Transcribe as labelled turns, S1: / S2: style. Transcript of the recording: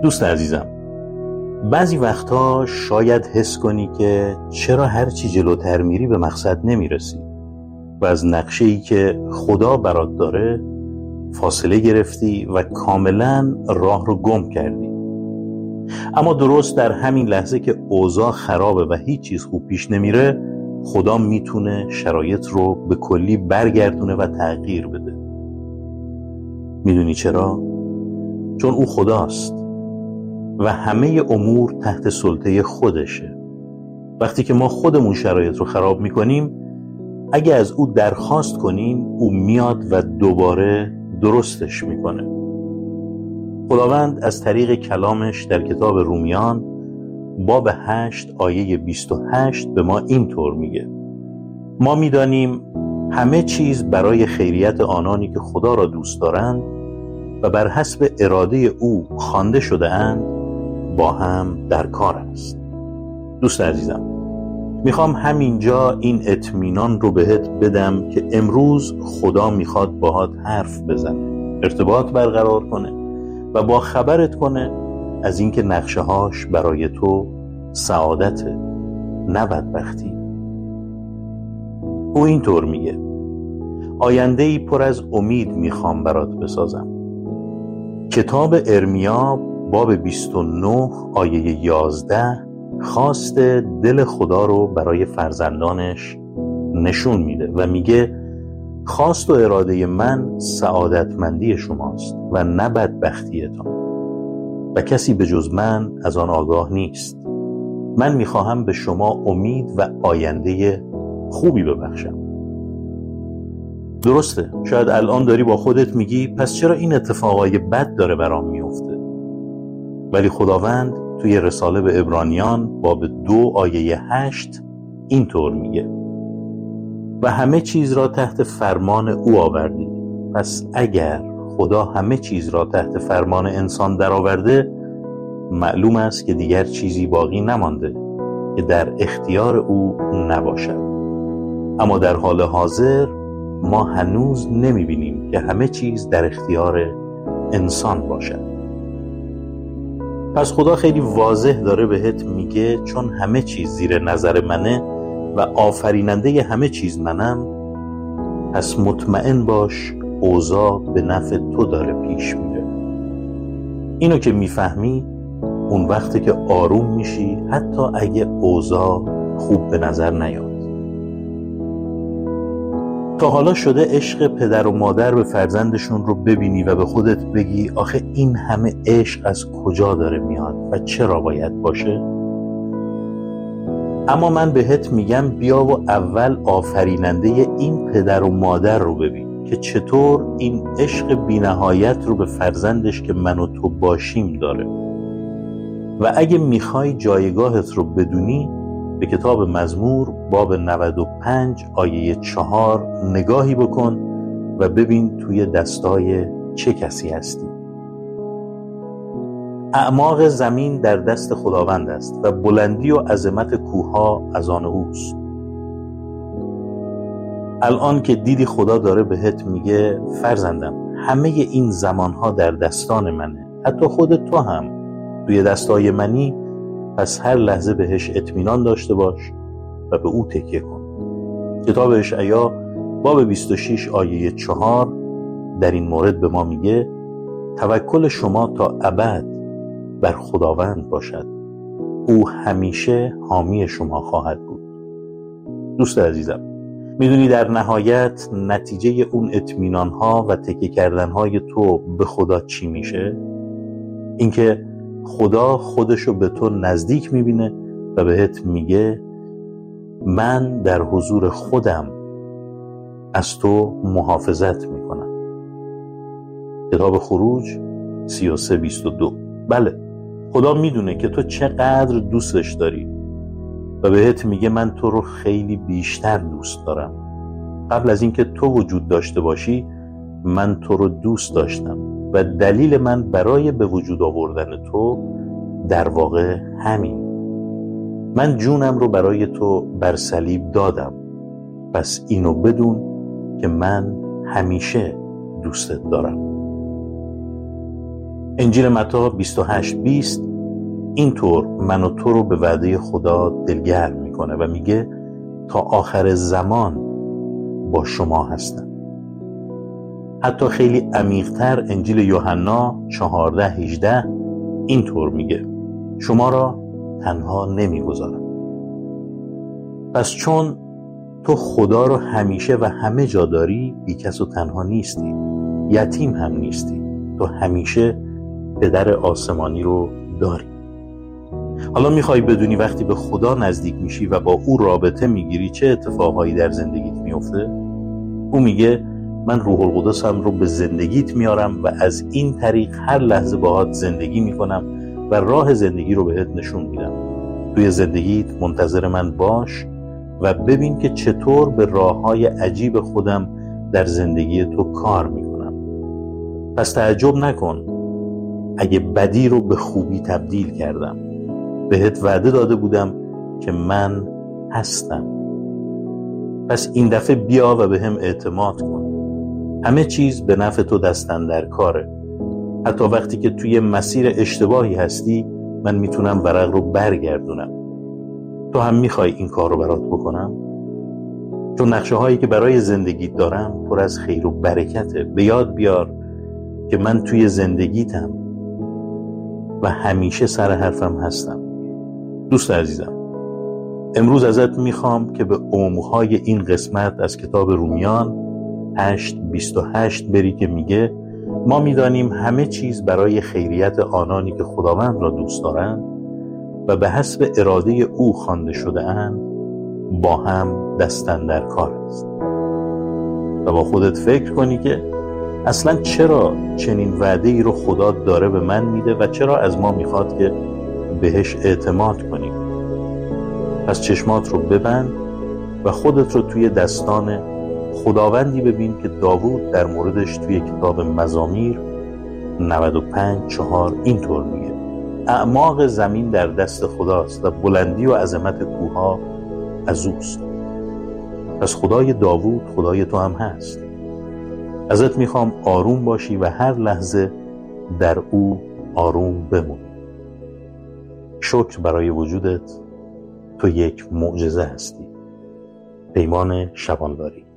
S1: دوست عزیزم، بعضی وقتها شاید حس کنی که چرا هرچی جلوتر میری به مقصد نمیرسی و از نقشه‌ای که خدا برات داره فاصله گرفتی و کاملا راه رو گم کردی. اما درست در همین لحظه که اوضاع خرابه و هیچ چیز خوب پیش نمیره، خدا میتونه شرایط رو به کلی برگردونه و تغییر بده. میدونی چرا؟ چون او خداست و همه امور تحت سلطه خودشه. وقتی که ما خودمون شرایط رو خراب میکنیم، اگه از او درخواست کنیم، او میاد و دوباره درستش میکنه. خداوند از طریق کلامش در کتاب رومیان باب 8 آیه 28 به ما اینطور میگه: ما میدانیم همه چیز برای خیریت آنانی که خدا را دوست دارند و بر حسب اراده او خوانده شده اند با هم در کار است. دوست عزیزم، میخوام همینجا این اطمینان رو بهت بدم که امروز خدا میخواد باهات حرف بزنه، ارتباط برقرار کنه و با خبرت کنه از اینکه نقشه هاش برای تو سعادته، نه بدبختی. او اینطور میگه: آینده‌ای پر از امید میخوام برات بسازم. کتاب ارمیا باب 29 آیه 11 خواست دل خدا رو برای فرزندانش نشون میده و میگه: خواست و اراده من سعادتمندی شماست و نه بدبختیتان و کسی به جز من از آن آگاه نیست. من میخواهم به شما امید و آینده خوبی ببخشم. درسته، شاید الان داری با خودت میگی پس چرا این اتفاقای بد داره برام میفته؟ ولی خداوند توی رساله به عبرانیان باب 2 آیه 8 اینطور میگه: و همه چیز را تحت فرمان او آوردی. پس اگر خدا همه چیز را تحت فرمان انسان درآورده، معلوم است که دیگر چیزی باقی نمانده که در اختیار او نباشد. اما در حال حاضر ما هنوز نمیبینیم که همه چیز در اختیار انسان باشد. پس خدا خیلی واضح داره بهت میگه چون همه چیز زیر نظر منه و آفریننده همه چیز منم، پس مطمئن باش اوضاع به نفع تو داره پیش میره. اینو که میفهمی، اون وقته که آروم میشی حتی اگه اوضاع خوب به نظر نیاد. تا حالا شده عشق پدر و مادر به فرزندشون رو ببینی و به خودت بگی آخه این همه عشق از کجا داره میاد و چرا باید باشه؟ اما من بهت میگم بیا و اول آفریننده این پدر و مادر رو ببین که چطور این عشق بی‌نهایت رو به فرزندش که من و تو باشیم داره. و اگه میخوای جایگاهت رو بدونی، به کتاب مزمور باب 95 آیه 4 نگاهی بکن و ببین توی دستای چه کسی هستی. اعماق زمین در دست خداوند است و بلندی و عظمت کوه‌ها از آن اوست. الان که دیدی خدا داره بهت میگه فرزندم همه این زمانها در دستان منه، حتی خودت تو هم توی دستای منی، پس هر لحظه بهش اطمینان داشته باش و به او تکیه کن. کتاب اشعیا باب 26 آیه 4 در این مورد به ما میگه توکل شما تا ابد بر خداوند باشد، او همیشه حامی شما خواهد بود. دوست عزیزم، میدونی در نهایت نتیجه اون اطمینان‌ها و تکیه کردن‌های تو به خدا چی میشه؟ اینکه خدا خودشو به تو نزدیک میبینه و بهت میگه من در حضور خودم از تو محافظت میکنم. کتاب خروج 33:22. بله، خدا میدونه که تو چقدر دوستش داری و بهت میگه من تو رو خیلی بیشتر دوست دارم. قبل از اینکه تو وجود داشته باشی من تو رو دوست داشتم و دلیل من برای به وجود آوردن تو در واقع همین. من جونم رو برای تو بر صلیب دادم، پس اینو بدون که من همیشه دوستت دارم. انجیل متی 28:20 اینطور من و تو رو به وعده خدا دلگرم میکنه و میگه تا آخر زمان با شما هستم. حتی خیلی عمیق‌تر انجیل یوحنا 14:18 اینطور میگه شما را تنها نمیگذارم. پس چون تو خدا رو همیشه و همه جا داری، بیکس و تنها نیستی، یتیم هم نیستی، تو همیشه پدر آسمانی رو داری. حالا میخوای بدونی وقتی به خدا نزدیک میشی و با او رابطه میگیری چه اتفاقهایی در زندگیت میفته؟ او میگه من روح القدسم رو به زندگیت میارم و از این طریق هر لحظه باهات زندگی میکنم و راه زندگی رو بهت نشون میدم. توی زندگیت منتظر من باش و ببین که چطور به راههای عجیب خودم در زندگی تو کار میکنم. پس تعجب نکن اگه بدی رو به خوبی تبدیل کردم. بهت وعده داده بودم که من هستم. پس این دفعه بیا و به هم اعتماد کن. همه چیز به نفع تو دستن در کاره. حتی وقتی که توی مسیر اشتباهی هستی من میتونم ورق رو برگردونم. تو هم میخوای این کار رو برات بکنم؟ چون نقشه هایی که برای زندگیت دارم پر از خیر و برکته. به یاد بیار که من توی زندگیتم و همیشه سر حرفم هستم. دوست عزیزم، امروز ازت میخوام که به عمق‌های این قسمت از کتاب رومیان 8:28 بری که میگه ما میدانیم همه چیز برای خیریت آنانی که خداوند را دوست دارند و به حسب اراده او خوانده شده اند با هم دستن در کار است. و با خودت فکر کنی که اصلا چرا چنین وعده ای رو خدا داره به من میده و چرا از ما میخواد که بهش اعتماد کنیم. پس چشمات رو ببند و خودت رو توی دستان خداوندی ببین که داوود در موردش توی کتاب مزامیر 95:4 اینطور میگه اعماق زمین در دست خداست و بلندی و عظمت کوه‌ها از اوست. پس خدای داوود خدای تو هم هست. ازت میخوام آروم باشی و هر لحظه در او آروم بمونی. شکر برای وجودت. تو یک معجزه هستی. پیمان شبانواری.